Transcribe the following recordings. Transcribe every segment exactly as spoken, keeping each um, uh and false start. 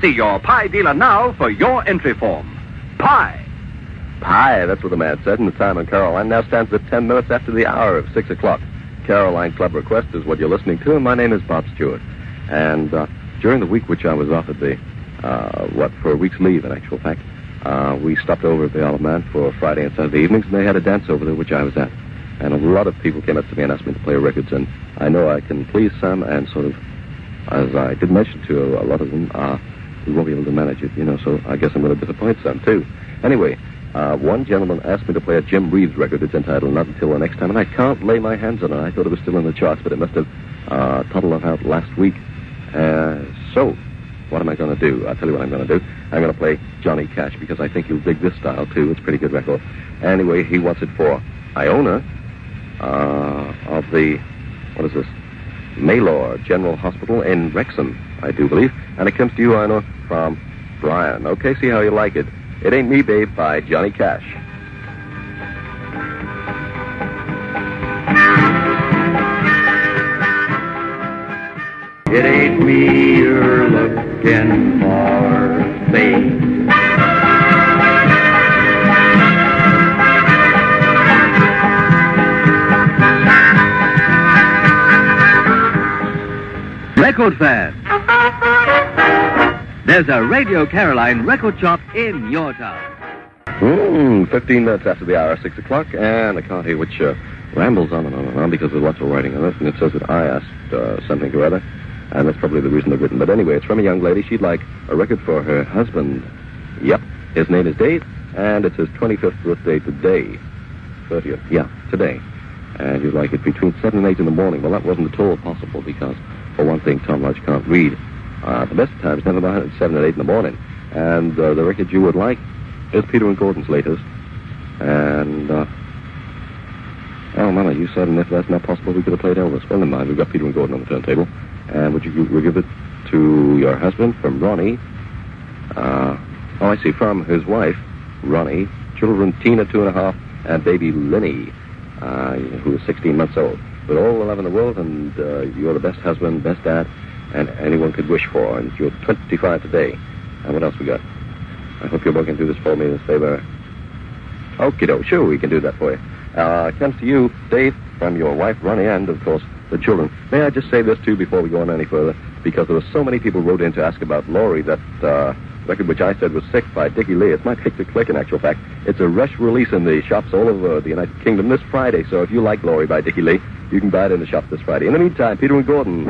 See your pie dealer now for your entry form. Pie. Pie, that's what the man said, and the time on Caroline now stands at ten minutes after the hour of six o'clock. Caroline Club Request is what you're listening to, and my name is Bob Stewart. And uh, during the week which I was off at the, uh, what, for a week's leave, in actual fact, uh, we stopped over at the Olive Man for Friday and Saturday evenings, and they had a dance over there, which I was at. And a lot of people came up to me and asked me to play records, and I know I can please some, and sort of, as I did mention to a lot of them, uh, we won't be able to manage it, you know, so I guess I'm going to disappoint some, too. Anyway, uh, one gentleman asked me to play a Jim Reeves record. It's entitled Not Until the Next Time, and I can't lay my hands on it. I thought it was still in the charts, but it must have uh, toddled out last week. Uh, so, what am I going to do? I'll tell you what I'm going to do. I'm going to play Johnny Cash, because I think you'll dig this style, too. It's a pretty good record. Anyway, he wants it for Iona uh, of the, what is this? Maylor General Hospital in Wrexham, I do believe. And it comes to you, Iona, from Brian. Okay, see how you like it. It Ain't Me, Babe by Johnny Cash. It ain't me you're looking for, babe. Record fan. There's a Radio Caroline record shop in your town. Mm, fifteen minutes after the hour, six o'clock, and a copy which uh, rambles on and on and on because there's lots of writing on it, and it says that I asked uh, something or other, and that's probably the reason they've written. But anyway, it's from a young lady. She'd like a record for her husband. Yep, his name is Dave, and it's his twenty-fifth birthday today. thirtieth, yeah, today. And you'd like it between seven and eight in the morning. Well, that wasn't at all possible because, for one thing, Tom Lodge can't read. Uh, the best of times, never mind, at seven and eight in the morning. And uh, the record you would like is Peter and Gordon's latest. And, uh, oh, Mama, you said, and if that's not possible, we could have played Elvis. Well, never mind, we've got Peter and Gordon on the turntable. And would you we'll give it to your husband from Ronnie? Uh, oh, I see, from his wife, Ronnie. Children, Tina, two and a half, and baby Lenny, uh, who is sixteen months old. With all the love in the world, and uh, you're the best husband, best dad, and anyone could wish for. And you're twenty-five today. And what else we got? I hope you're both can do this for me, this favor. Okie doke, sure, we can do that for you. Uh, it comes to you, Dave, from your wife, Ronnie, and, of course, the children. May I just say this, too, before we go on any further? Because there were so many people wrote in to ask about Laurie, that uh, record which I said was Sick by Dickie Lee. It's my pick to click, in actual fact. It's a rush release in the shops all over the United Kingdom this Friday, so if you like Laurie by Dickie Lee, you can buy it in the shop this Friday. In the meantime, Peter and Gordon.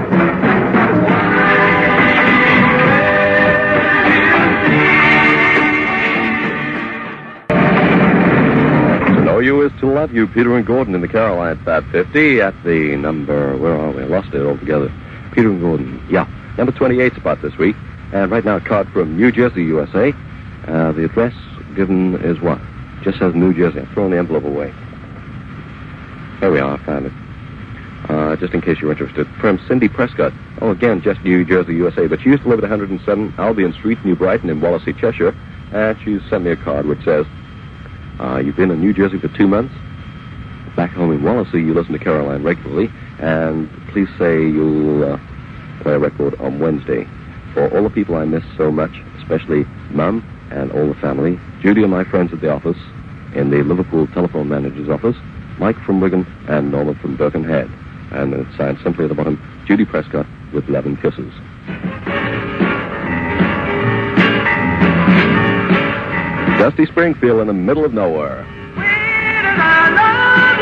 To know you is to love you, Peter and Gordon in the Caroline Fab fifty at the number, where are we? I lost it altogether. Peter and Gordon, yeah. Number twenty-eight spot this week. And right now a card from New Jersey, U S A. Uh, the address given is what? Just says New Jersey. I'm throwing the envelope away. There we are, I found it. Uh, just in case you're interested. From Cindy Prescott. Oh, again, just New Jersey, U S A. But she used to live at one hundred seven Albion Street, New Brighton, in Wallasey, Cheshire. And she sent me a card which says, uh, you've been in New Jersey for two months. Back home in Wallasey, you listen to Caroline regularly. And please say you'll uh, play a record on Wednesday. For all the people I miss so much, especially Mum and all the family, Judy and my friends at the office, in the Liverpool telephone manager's office, Mike from Wigan, and Norman from Birkenhead. And it's signed simply at the bottom, Judy Prescott, with love and kisses. Dusty Springfield in the middle of nowhere. Where did I love?